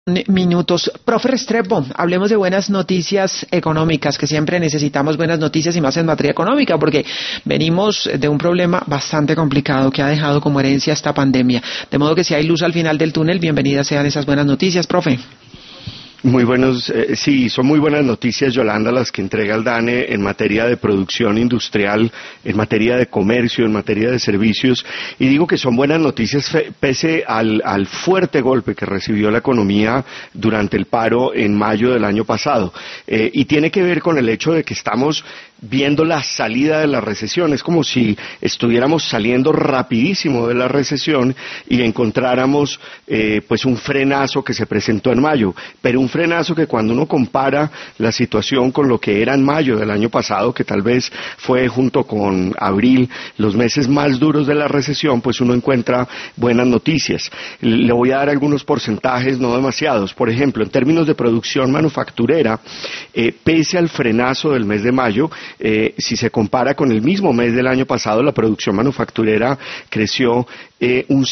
Minutos. Profe Restrepo, hablemos de buenas noticias económicas, que siempre necesitamos buenas noticias y más en materia económica, porque venimos de un problema bastante complicado que ha dejado como herencia esta pandemia. De modo que si hay luz al final del túnel, bienvenidas sean esas buenas noticias, profe. Muy buenos, sí, son muy buenas noticias, Yolanda, las que entrega el DANE en materia de producción industrial, en materia de comercio, en materia de servicios, y digo que son buenas noticias pese al fuerte golpe que recibió la economía durante el paro en mayo del año pasado, y tiene que ver con el hecho de que estamos viendo la salida de la recesión. Es como si estuviéramos saliendo rapidísimo de la recesión y encontráramos pues un frenazo que se presentó en mayo, pero un frenazo que cuando uno compara la situación con lo que era en mayo del año pasado, que tal vez fue junto con abril los meses más duros de la recesión, pues uno encuentra buenas noticias. Le voy a dar algunos porcentajes, no demasiados. Por ejemplo, en términos de producción manufacturera, pese al frenazo del mes de mayo, si se compara con el mismo mes del año pasado, la producción manufacturera creció un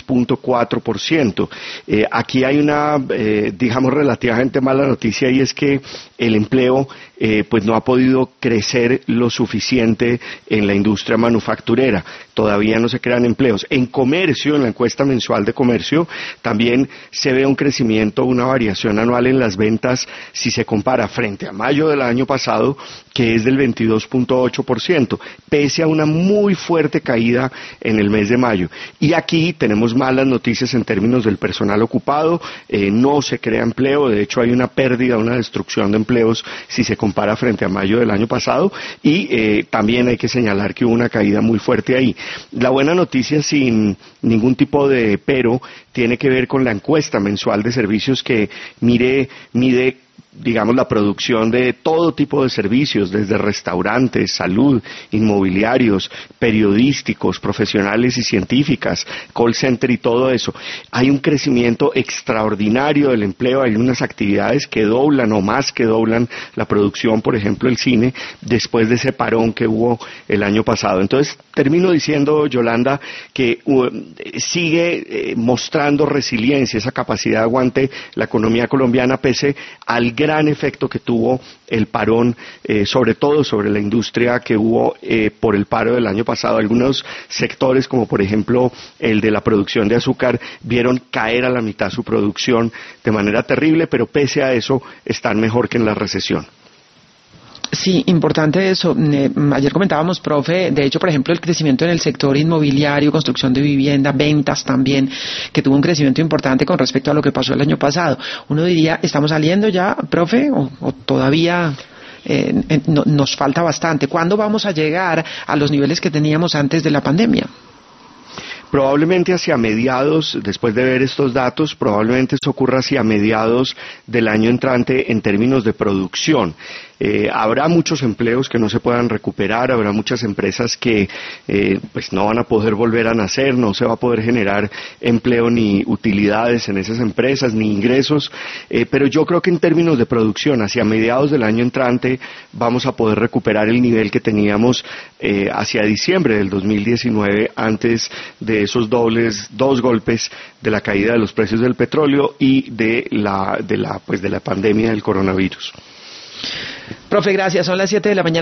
6.4%. Aquí hay una, digamos, relativamente mala noticia, y es que el empleo pues no ha podido crecer lo suficiente en la industria manufacturera. Todavía no se crean empleos. En comercio, en la encuesta mensual de comercio, también se ve un crecimiento, una variación anual en las ventas si se compara frente a mayo del año pasado, que es del 22.8%, pese a una muy fuerte caída en el mes de mayo. Y aquí tenemos malas noticias en términos del personal ocupado, no se crea empleo, de hecho hay una pérdida, una destrucción de empleos si se compara frente a mayo del año pasado, y también hay que señalar que hubo una caída muy fuerte ahí. La buena noticia, sin ningún tipo de pero, tiene que ver con la encuesta mensual de servicios que mide digamos, la producción de todo tipo de servicios, desde restaurantes, salud, inmobiliarios, periodísticos, profesionales y científicas, call center y todo eso. Hay un crecimiento extraordinario del empleo, hay unas actividades que doblan o más que doblan la producción, por ejemplo el cine, después de ese parón que hubo el año pasado. Entonces, termino diciendo, Yolanda, que sigue mostrando resiliencia, esa capacidad de aguante la economía colombiana, pese al gran efecto que tuvo el parón, sobre todo sobre la industria que hubo por el paro del año pasado. Algunos sectores, como por ejemplo el de la producción de azúcar, vieron caer a la mitad su producción de manera terrible, pero pese a eso están mejor que en la recesión. Sí, importante eso. Ayer comentábamos, profe, de hecho, por ejemplo, el crecimiento en el sector inmobiliario, construcción de vivienda, ventas también, que tuvo un crecimiento importante con respecto a lo que pasó el año pasado. Uno diría, ¿estamos saliendo ya, profe, o todavía nos falta bastante? ¿Cuándo vamos a llegar a los niveles que teníamos antes de la pandemia? Probablemente hacia mediados, después de ver estos datos, probablemente eso ocurra hacia mediados del año entrante en términos de producción. Habrá muchos empleos que no se puedan recuperar, habrá muchas empresas que pues no van a poder volver a nacer, no se va a poder generar empleo ni utilidades en esas empresas, ni ingresos, pero yo creo que en términos de producción, hacia mediados del año entrante, vamos a poder recuperar el nivel que teníamos hacia diciembre del 2019, antes de esos dos golpes de la caída de los precios del petróleo y de la pandemia del coronavirus. Profe, gracias. Son las 7 de la mañana.